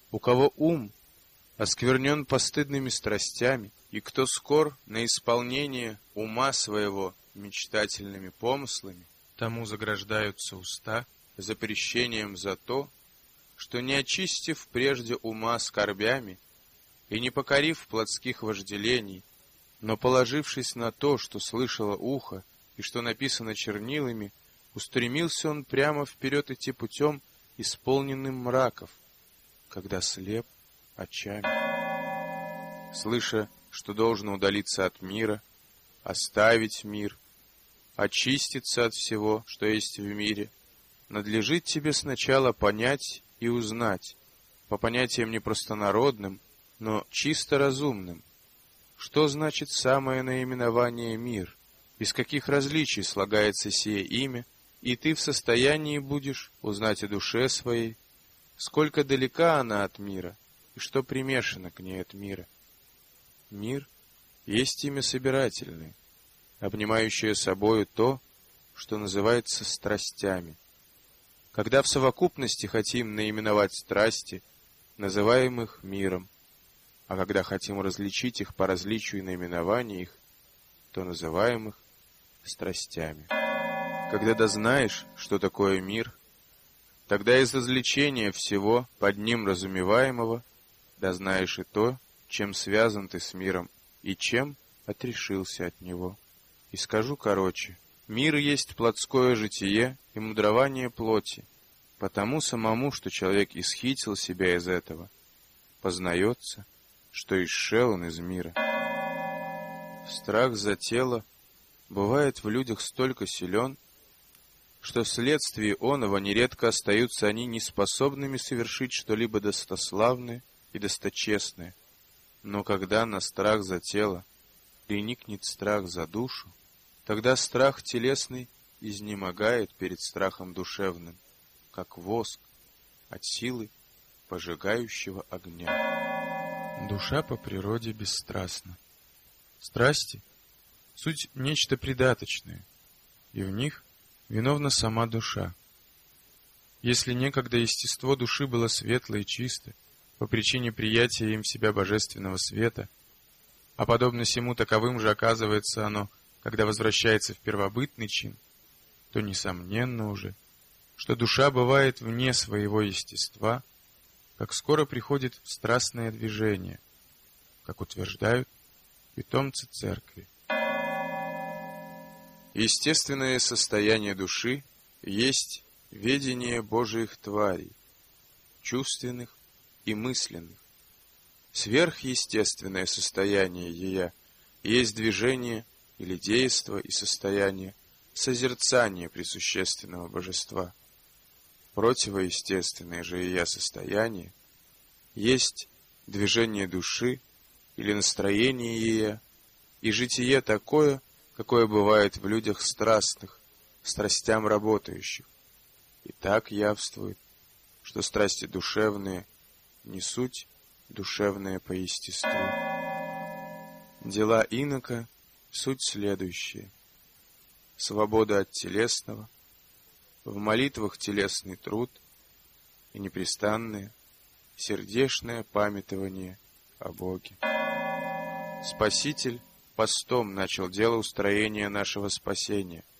у кого ум осквернен постыдными страстями, и кто скор на исполнение ума своего мечтательными помыслами, тому заграждаются уста запрещением за то, что, не очистив прежде ума скорбями и не покорив плотских вожделений, но положившись на то, что слышало ухо и что написано чернилами, устремился он прямо вперед идти путем, исполненным мраков, когда слеп очами. Слыша, что должно удалиться от мира, оставить мир, очиститься от всего, что есть в мире, надлежит тебе сначала понять и узнать, по понятиям не простонародным, но чисто разумным, что значит самое наименование «мир», из каких различий слагается сие имя, и ты в состоянии будешь узнать о душе своей, сколько далека она от мира и что примешано к ней от мира. Мир есть имя собирательное, обнимающее собою то, что называется страстями. Когда в совокупности хотим наименовать страсти, называем их миром, а когда хотим различить их по различию наименования их, то называем их страстями. Когда дознаешь, что такое мир, тогда из развлечения всего под ним разумеваемого дознаешь и то, чем связан ты с миром и чем отрешился от него. И скажу короче: мир есть плотское житие и мудрование плоти, потому самому, что человек исхитил себя из этого, познается, что исшел он из мира. Страх за тело бывает в людях столько силен, что вследствие оного нередко остаются они неспособными совершить что-либо достославное и досточестное. Но когда на страх за тело приникнет страх за душу, тогда страх телесный изнемогает перед страхом душевным, как воск от силы пожигающего огня. Душа по природе бесстрастна. Страсти — суть нечто придаточное, и в них виновна сама душа. Если некогда естество души было светло и чисто, по причине приятия им себя божественного света, а подобно сему таковым же оказывается оно, когда возвращается в первобытный чин, то несомненно уже, что душа бывает вне своего естества, как скоро приходит в страстное движение, как утверждают питомцы церкви. Естественное состояние души есть ведение Божиих тварей, чувственных и мысленных. Сверхъестественное состояние ея есть движение или действо и состояние созерцания присущественного божества. Противоестественное же ея состояние есть движение души или настроение ея и житие такое, какое бывает в людях страстных, страстям работающих. И так явствует, что страсти душевные не суть душевные по естеству. Дела инока — суть следующие: свобода от телесного, в молитвах телесный труд и непрестанное сердечное памятование о Боге. Спаситель постом начал дело устроения нашего спасения,